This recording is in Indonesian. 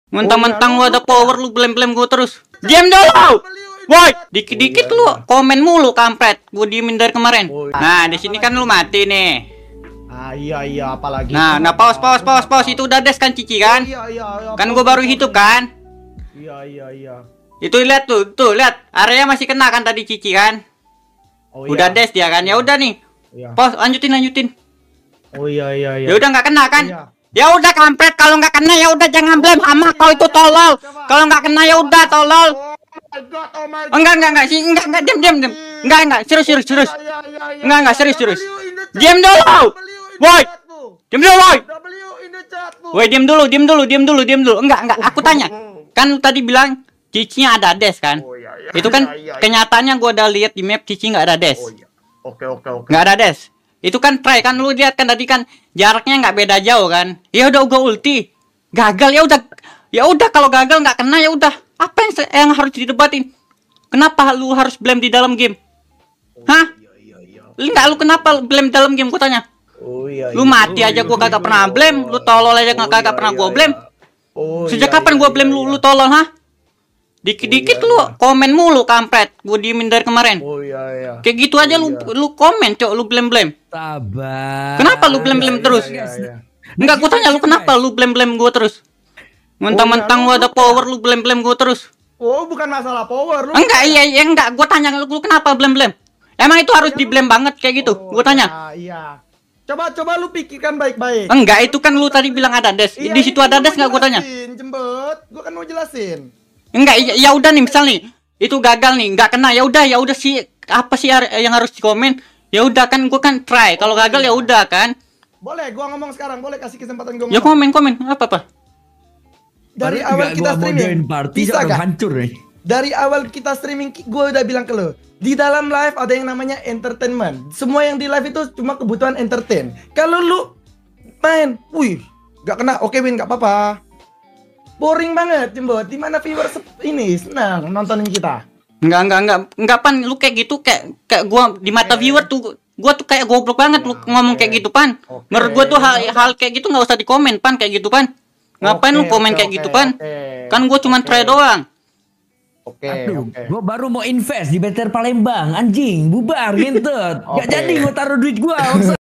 Mentang-mentang lu ada power lu blem-blem gua terus. Diam dulu. Woi, dikit-dikit lu komen mulu kampret. Gua diemin dari kemarin. Nah, di sini kan lu mati nih. Iya apalagi. Nah, pause. Itu udah des kan Cici kan? Iya. Kan gua baru hidup kan? Iya. Itu lihat tuh lihat. Area masih kena kan tadi Cici kan? Udah des dia kan. Ya udah nih. Iya. Pause, lanjutin. Oh iya. Ya udah nggak kena kan? Iya. Ya udah kampret, kalau nggak kena ya udah jangan blame Hama kau itu tolol. Kalau nggak kena ya udah tolol. Oh my god. Enggak sih, enggak diam. Enggak, serius. Enggak, serius. Diam dulu. Woi. Diam dulu, woi. Woi, diam dulu. Enggak, aku tanya. Kan lu tadi bilang Cici-nya ada des kan? Itu kan kenyataannya gua udah lihat di map Cici nggak ada des. Oke. Nggak ada des. Itu kan try kan lu lihat kan tadi kan jaraknya nggak beda jauh kan. Ya udah gua ulti. Gagal ya udah kalau gagal nggak kena ya udah. Apa yang harus didebatin? Kenapa lu harus blame di dalam game? Hah? Lu kenapa blame dalam game gua tanya? Lu mati aja gua kagak pernah blame, lu tolol aja kagak pernah gua blame. Sejak kapan gua blame lu tolol hah? Dikit-dikit lu komen mulu kampret. Gua diemin dari kemarin. Kayak gitu aja lu komen, cok, lu blame. Sabar. Kenapa lu blame terus? Enggak, gua tanya lu kenapa lu blame gua terus? Mentang-mentang lu ada power lu blame gua terus. Oh, bukan masalah power lu. Enggak, enggak. Gua tanya lu kenapa blame. Emang itu harus di blame banget kayak gitu? Gua tanya. Iya. Coba lu pikirkan baik-baik. Enggak, itu kan lu tadi bilang ada des. Di situ ada des enggak gua tanya? Jembet, gua kan mau jelasin. Enggak, ya udah nih misal nih. Itu gagal nih, enggak kena. Ya udah sih apa sih yang harus dikomen? Ya udah kan gua kan try. Kalau gagal ya udah kan. Boleh, gua ngomong sekarang. Boleh kasih kesempatan gua ngomong. Ya komen. Apa? Dari awal kita streaming. Bisa gak? Hancur nih. Dari awal kita streaming gua udah bilang ke lo. Di dalam live ada yang namanya entertainment. Semua yang di live itu cuma kebutuhan entertain. Kalau lu main, gak kena, oke win, gak apa-apa. Boring banget, Jembot. Dimana viewers ini senang nontonin kita. Enggak pan, lu kayak gitu kayak gua di mata viewer tuh gua tuh kayak goblok banget lu ngomong kayak gitu pan. Menurut gua tuh hal kayak gitu nggak usah dikomen pan kayak gitu pan. Ngapain lu komen kayak gitu pan? Kan gua cuma try doang. Aduh, gua baru mau invest di BTR Palembang, anjing, bubar, ngentot. Gak jadi gua taruh duit gua.